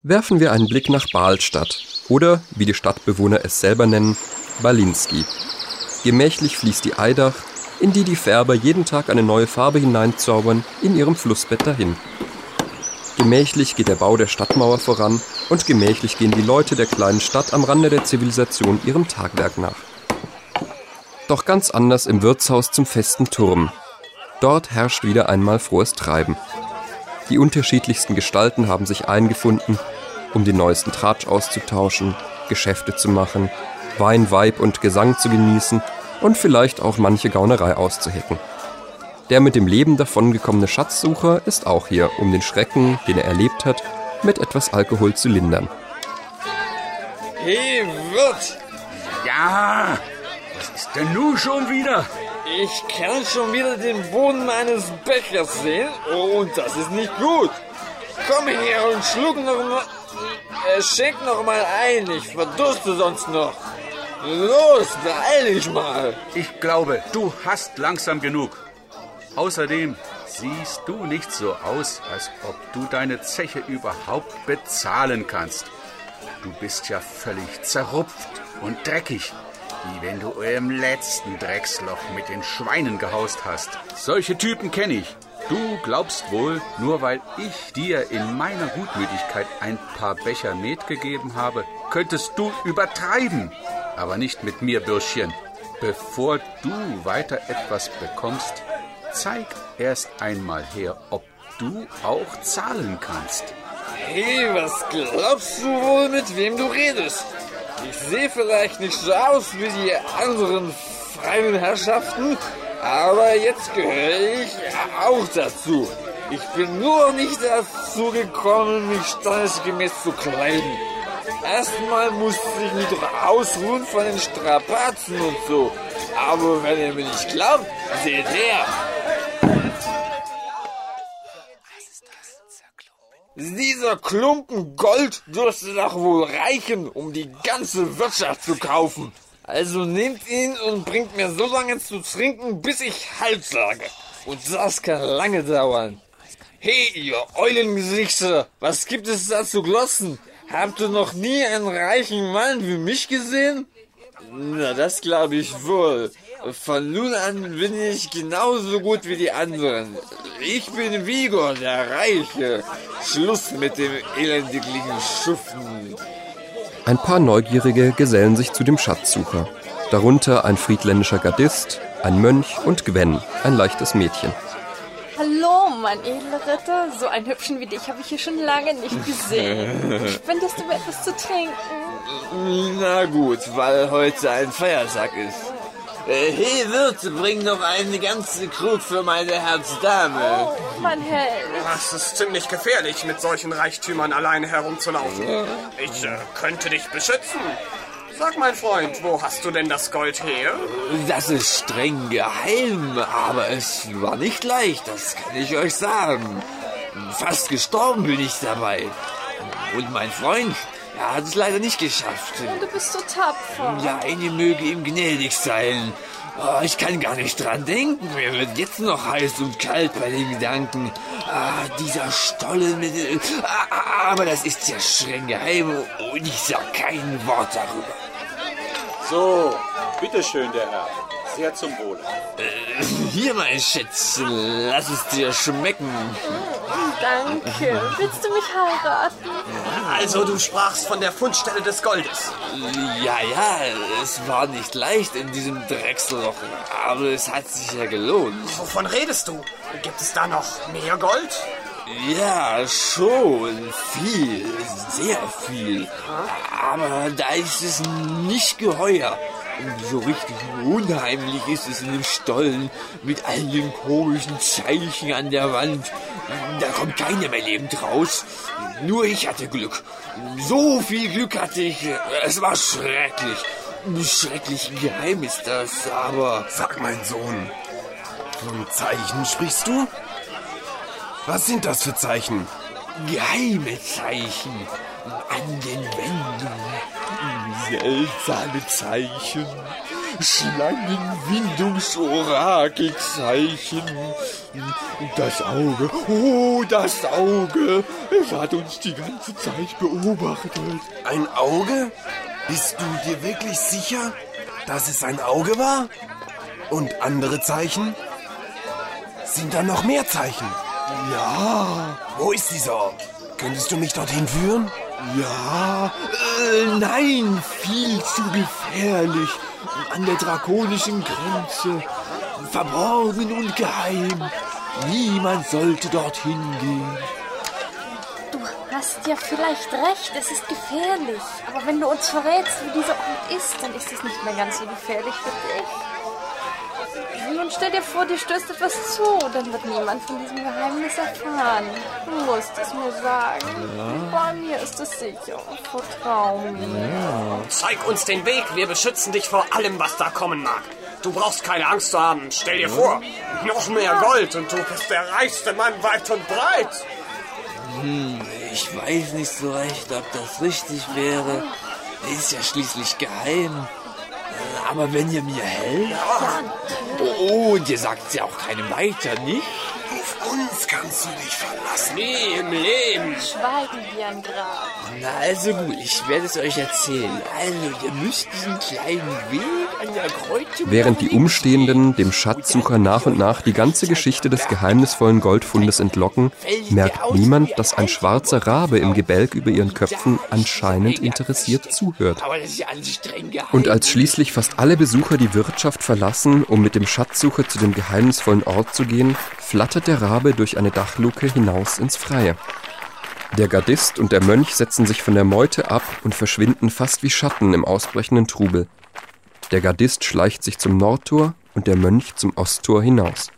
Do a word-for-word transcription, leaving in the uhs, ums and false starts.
Werfen wir einen Blick nach Baalstadt oder, wie die Stadtbewohner es selber nennen, Balinski. Gemächlich fließt die Eidach, in die die Färber jeden Tag eine neue Farbe hineinzaubern, in ihrem Flussbett dahin. Gemächlich geht der Bau der Stadtmauer voran und gemächlich gehen die Leute der kleinen Stadt am Rande der Zivilisation ihrem Tagwerk nach. Doch ganz anders im Wirtshaus zum festen Turm. Dort herrscht wieder einmal frohes Treiben. Die unterschiedlichsten Gestalten haben sich eingefunden, um den neuesten Tratsch auszutauschen, Geschäfte zu machen, Wein, Weib und Gesang zu genießen und vielleicht auch manche Gaunerei auszuhecken. Der mit dem Leben davongekommene Schatzsucher ist auch hier, um den Schrecken, den er erlebt hat, mit etwas Alkohol zu lindern. Hey, Wirt! Ja, was ist denn nun schon wieder? Ich kann schon wieder den Boden meines Bechers sehen und das ist nicht gut. Komm her und schluck noch mal, äh, schenk noch mal ein, ich verdurste sonst noch. Los, beeil dich mal. Ich glaube, du hast langsam genug. Außerdem siehst du nicht so aus, als ob du deine Zeche überhaupt bezahlen kannst. Du bist ja völlig zerrupft und dreckig, wie wenn du im letzten Drecksloch mit den Schweinen gehaust hast. Solche Typen kenne ich. Du glaubst wohl, nur weil ich dir in meiner Gutmütigkeit ein paar Becher Met gegeben habe, könntest du übertreiben. Aber nicht mit mir, Bürschchen. Bevor du weiter etwas bekommst, zeig erst einmal her, ob du auch zahlen kannst. Hey, was glaubst du wohl, mit wem du redest? Ich sehe vielleicht nicht so aus wie die anderen freien Herrschaften, aber jetzt gehöre ich auch dazu. Ich bin nur nicht dazu gekommen, mich standesgemäß zu kleiden. Erstmal musste ich mich doch ausruhen von den Strapazen und so. Aber wenn ihr mir nicht glaubt, seht her. Dieser Klumpen Gold dürfte doch wohl reichen, um die ganze Wirtschaft zu kaufen. Also nehmt ihn und bringt mir so lange zu trinken, bis ich Halt sage. Und das kann lange dauern. Hey, ihr Eulengesichter, was gibt es da zu glotzen? Habt ihr noch nie einen reichen Mann wie mich gesehen? Na, das glaube ich wohl. Von nun an bin ich genauso gut wie die anderen. Ich bin Vigor, der Reiche. Schluss mit dem elendiglichen Schuften. Ein paar Neugierige gesellen sich zu dem Schatzsucher. Darunter ein friedländischer Gardist, ein Mönch und Gwen, ein leichtes Mädchen. Hallo, mein edler Ritter. So einen Hübschen wie dich habe ich hier schon lange nicht gesehen. Spendest du mir etwas zu trinken? Na gut, weil heute ein Feiertag ist. Äh, hey Wirt, bring noch eine ganze Krug für meine Herzdame. Oh, mein Held. Das ist ziemlich gefährlich, mit solchen Reichtümern alleine herumzulaufen. Ich äh, könnte dich beschützen. Sag, mein Freund, wo hast du denn das Gold her? Das ist streng geheim, aber es war nicht leicht, das kann ich euch sagen. Fast gestorben bin ich dabei. Und mein Freund, er hat es leider nicht geschafft. Und du bist so tapfer. Ja, eine möge ihm gnädig sein. Oh, ich kann gar nicht dran denken. Mir wird jetzt noch heiß und kalt bei den Gedanken. Ah, dieser Stollen mit... Ah, aber das ist ja streng geheim und ich sag kein Wort darüber. So, bitteschön, der Herr. Sehr zum Wohle. Äh, hier, mein Schätzchen, lass es dir schmecken. Danke. Willst du mich heiraten? Also, du sprachst von der Fundstelle des Goldes. Ja, ja, es war nicht leicht in diesem Drecksloch, aber es hat sich ja gelohnt. Wovon redest du? Gibt es da noch mehr Gold? Ja, schon. Viel. Sehr viel. Aber da ist es nicht geheuer. Und so richtig unheimlich ist es in dem Stollen mit all den komischen Zeichen an der Wand. Da kommt keiner mehr lebend raus. Nur ich hatte Glück. So viel Glück hatte ich. Es war schrecklich. Schrecklich geheim ist das, aber... Sag, mein Sohn, von Zeichen sprichst du? Was sind das für Zeichen? geheime Zeichen an den Wänden. Seltsame Zeichen. Schlangenwindungs-Orakelzeichen. Das Auge, oh, das Auge. Es hat uns die ganze Zeit beobachtet. Ein Auge? Bist du dir wirklich sicher, dass es ein Auge war? Und andere Zeichen? Sind da noch mehr Zeichen? Ja. Wo ist dieser Ort? Könntest du mich dorthin führen? Ja, äh, nein, viel zu gefährlich. An der drakonischen Grenze. Verborgen und geheim. Niemand sollte dorthin gehen. Du hast ja vielleicht recht, es ist gefährlich. Aber wenn du uns verrätst, wie dieser Ort ist, dann ist es nicht mehr ganz so gefährlich für dich. Nun stell dir vor, dir stößt etwas zu, dann wird niemand von diesem Geheimnis erfahren. Du musst es mir sagen. Ja. Bei mir ist es sicher. Vertrau mir. Ja. Zeig uns den Weg, wir beschützen dich vor allem, was da kommen mag. Du brauchst keine Angst zu haben. Stell dir vor, noch mehr Gold und du bist der reichste Mann weit und breit. Hm, ich weiß nicht so recht, ob das richtig wäre. Ist ja schließlich geheim. Aber wenn ihr mir helft... Ja. Oh, und ihr sagt es ja auch keinem weiter, nicht? Auf uns kannst du dich verlassen. Nie im Leben. Schweigen wir ein Grab. Na, also gut, ich werde es euch erzählen. Also, ihr müsst diesen kleinen Weg an der Kreuzung... Während die Umstehenden dem Schatzsucher nach und nach die ganze Geschichte des geheimnisvollen Goldfundes entlocken, merkt niemand, dass ein schwarzer Rabe im Gebälk über ihren Köpfen anscheinend interessiert zuhört. Und als schließlich fast alle Besucher die Wirtschaft verlassen, um mit dem Schatzsucher zu dem geheimnisvollen Ort zu gehen, flattert der Rabe durch eine Dachluke hinaus ins Freie. Der Gardist und der Mönch setzen sich von der Meute ab und verschwinden fast wie Schatten im ausbrechenden Trubel. Der Gardist schleicht sich zum Nordtor und der Mönch zum Osttor hinaus.